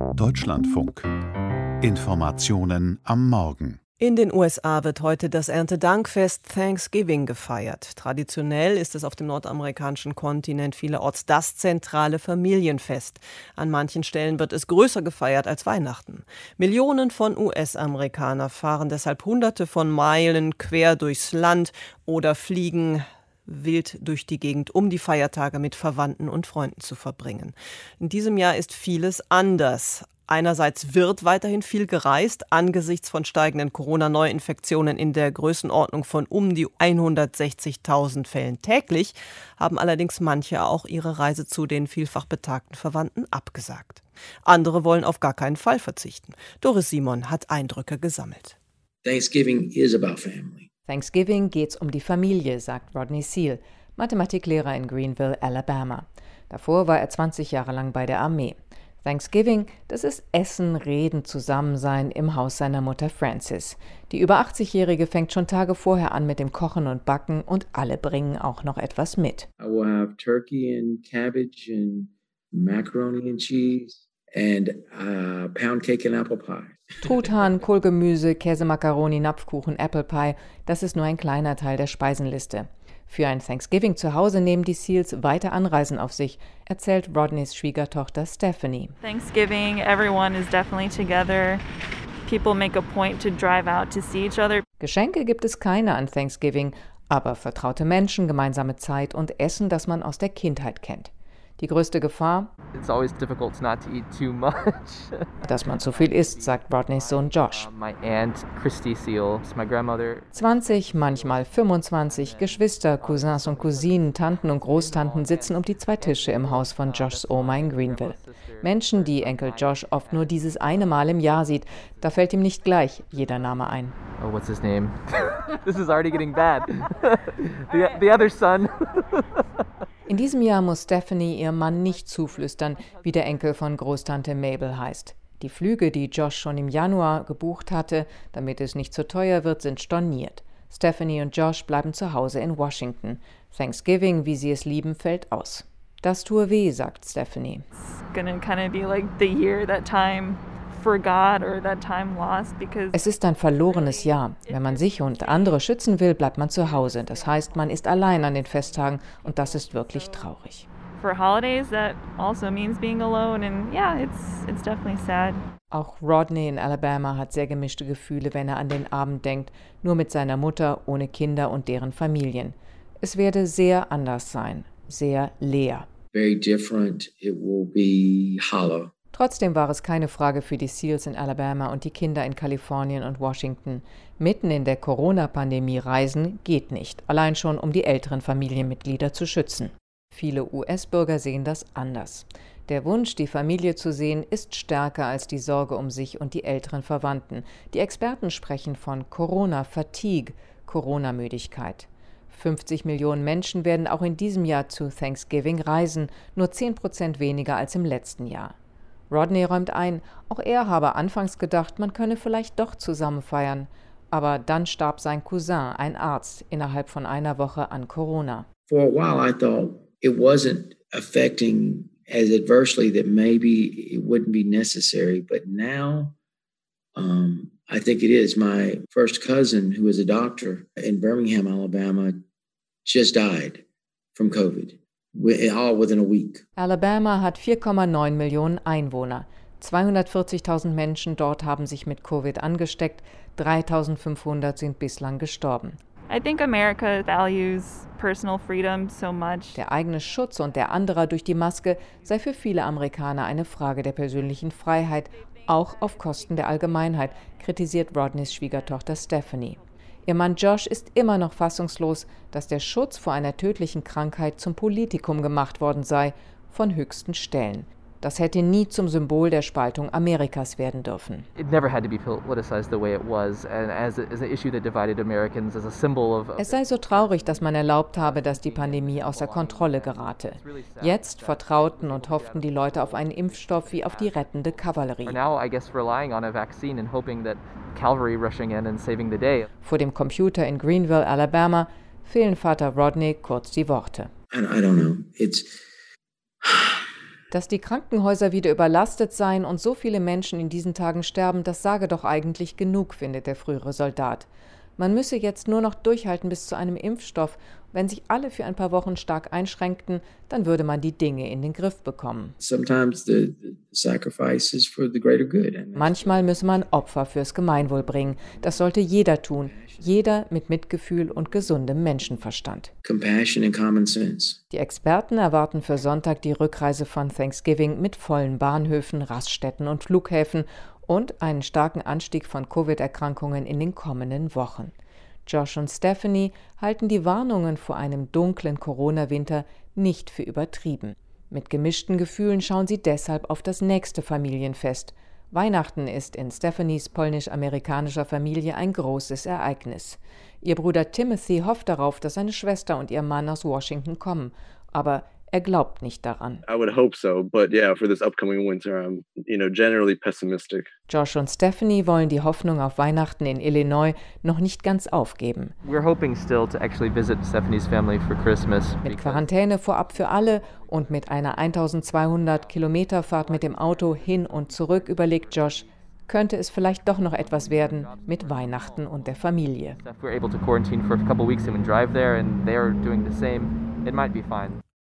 Deutschlandfunk. Informationen am Morgen. In den USA wird heute das Erntedankfest Thanksgiving gefeiert. Traditionell ist es auf dem nordamerikanischen Kontinent vielerorts das zentrale Familienfest. An manchen Stellen wird es größer gefeiert als Weihnachten. Millionen von US-Amerikaner fahren deshalb Hunderte von Meilen quer durchs Land oder fliegen wild durch die Gegend, um die Feiertage mit Verwandten und Freunden zu verbringen. In diesem Jahr ist vieles anders. Einerseits wird weiterhin viel gereist, angesichts von steigenden Corona-Neuinfektionen in der Größenordnung von um die 160.000 Fällen täglich, haben allerdings manche auch ihre Reise zu den vielfach betagten Verwandten abgesagt. Andere wollen auf gar keinen Fall verzichten. Doris Simon hat Eindrücke gesammelt. Thanksgiving is about family. Thanksgiving geht's um die Familie, sagt Rodney Seal, Mathematiklehrer in Greenville, Alabama. Davor war er 20 Jahre lang bei der Armee. Thanksgiving, das ist Essen, Reden, Zusammensein im Haus seiner Mutter Frances. Die über 80-Jährige fängt schon Tage vorher an mit dem Kochen und Backen und alle bringen auch noch etwas mit. I will have turkey and cabbage and macaroni and cheese and pound cake and apple pie. Truthahn, Kohlgemüse, Käse, Macaroni, Napfkuchen, Apple Pie, das ist nur ein kleiner Teil der Speisenliste. Für ein Thanksgiving zu Hause nehmen die Seals weite Anreisen auf sich, erzählt Rodneys Schwiegertochter Stephanie. Thanksgiving, everyone is definitely together. People make a point to drive out to see each other. Geschenke gibt es keine an Thanksgiving, aber vertraute Menschen, gemeinsame Zeit und Essen, das man aus der Kindheit kennt. Die größte Gefahr? It's always difficult not to eat too much. Dass man zu viel isst, sagt Rodneys Sohn Josh. My aunt Christy Seal, my grandmother. 20, manchmal 25 Geschwister, Cousins und Cousinen, Tanten und Großtanten sitzen um die zwei Tische im Haus von Joshs Oma in Greenville. Menschen, die Enkel Josh oft nur dieses eine Mal im Jahr sieht. Da fällt ihm nicht gleich jeder Name ein. Oh, what's his name? This is already getting bad. The other son. In diesem Jahr muss Stephanie ihrem Mann nicht zuflüstern, wie der Enkel von Großtante Mabel heißt. Die Flüge, die Josh schon im Januar gebucht hatte, damit es nicht zu teuer wird, sind storniert. Stephanie und Josh bleiben zu Hause in Washington. Thanksgiving, wie sie es lieben, fällt aus. Das tue weh, sagt Stephanie. It's gonna kind of be like the year that time forgot or that time lost because Es ist ein verlorenes Jahr. Wenn man sich und andere schützen will, bleibt man zu Hause. Das heißt, man ist allein an den Festtagen und das ist wirklich traurig. for holidays that also means being alone and yeah, it's definitely sad. Auch Rodney in Alabama hat sehr gemischte Gefühle, wenn er an den Abend denkt, nur mit seiner Mutter, ohne Kinder und deren Familien. Es werde sehr anders sein, sehr leer. Very different. It will be hollow. Trotzdem war es keine Frage für die Seals in Alabama und die Kinder in Kalifornien und Washington. Mitten in der Corona-Pandemie reisen geht nicht, allein schon um die älteren Familienmitglieder zu schützen. Viele US-Bürger sehen das anders. Der Wunsch, die Familie zu sehen, ist stärker als die Sorge um sich und die älteren Verwandten. Die Experten sprechen von Corona-Fatigue, Corona-Müdigkeit. 50 Millionen Menschen werden auch in diesem Jahr zu Thanksgiving reisen, nur 10% weniger als im letzten Jahr. Rodney räumt ein, auch er habe anfangs gedacht, man könne vielleicht doch zusammen feiern. Aber dann starb sein Cousin, ein Arzt, innerhalb von einer Woche an Corona. For a while I thought it wasn't affecting as adversely that maybe it wouldn't be necessary, but now I think it is. My first cousin, who is a doctor in Birmingham, Alabama, just died from COVID. All within a week. Alabama hat 4,9 Millionen Einwohner. 240.000 Menschen dort haben sich mit Covid angesteckt, 3.500 sind bislang gestorben. I think America values personal freedom so much. Der eigene Schutz und der anderer durch die Maske sei für viele Amerikaner eine Frage der persönlichen Freiheit, auch auf Kosten der Allgemeinheit, kritisiert Rodneys Schwiegertochter Stephanie. Ihr Mann Josh ist immer noch fassungslos, dass der Schutz vor einer tödlichen Krankheit zum Politikum gemacht worden sei, von höchsten Stellen. Das hätte nie zum Symbol der Spaltung Amerikas werden dürfen. It never had to be politicized the way it was, and as an issue that divided Americans, as a symbol of. Es sei so traurig, dass man erlaubt habe, dass die Pandemie außer Kontrolle gerate. Jetzt vertrauten und hofften die Leute auf einen Impfstoff wie auf die rettende Kavallerie. Now, I guess, relying on a vaccine and hoping that cavalry rushing in and saving the day. Vor dem Computer in Greenville, Alabama, fehlen Vater Rodney kurz die Worte. I don't know. Dass die Krankenhäuser wieder überlastet seien und so viele Menschen in diesen Tagen sterben, das sage doch eigentlich genug, findet der frühere Soldat. Man müsse jetzt nur noch durchhalten bis zu einem Impfstoff. Wenn sich alle für ein paar Wochen stark einschränkten, dann würde man die Dinge in den Griff bekommen. Manchmal müsse man Opfer fürs Gemeinwohl bringen. Das sollte jeder tun. Jeder mit Mitgefühl und gesundem Menschenverstand. Compassion and common sense. Die Experten erwarten für Sonntag die Rückreise von Thanksgiving mit vollen Bahnhöfen, Raststätten und Flughäfen und einen starken Anstieg von Covid-Erkrankungen in den kommenden Wochen. Josh und Stephanie halten die Warnungen vor einem dunklen Corona-Winter nicht für übertrieben. Mit gemischten Gefühlen schauen sie deshalb auf das nächste Familienfest. Weihnachten ist in Stephanies polnisch-amerikanischer Familie ein großes Ereignis. Ihr Bruder Timothy hofft darauf, dass seine Schwester und ihr Mann aus Washington kommen. Aber er glaubt nicht daran. I would hope so, but yeah, for this upcoming winter, I'm, generally pessimistic. Josh und Stephanie wollen die Hoffnung auf Weihnachten in Illinois noch nicht ganz aufgeben. We're hoping still to actually visit Stephanie's family for Christmas. Mit Quarantäne vorab für alle und mit einer 1200 Kilometer Fahrt mit dem Auto hin und zurück, überlegt Josh, könnte es vielleicht doch noch etwas werden mit Weihnachten und der Familie. If we're able to quarantine for a couple weeks and drive there and they're doing the same, it might be fine.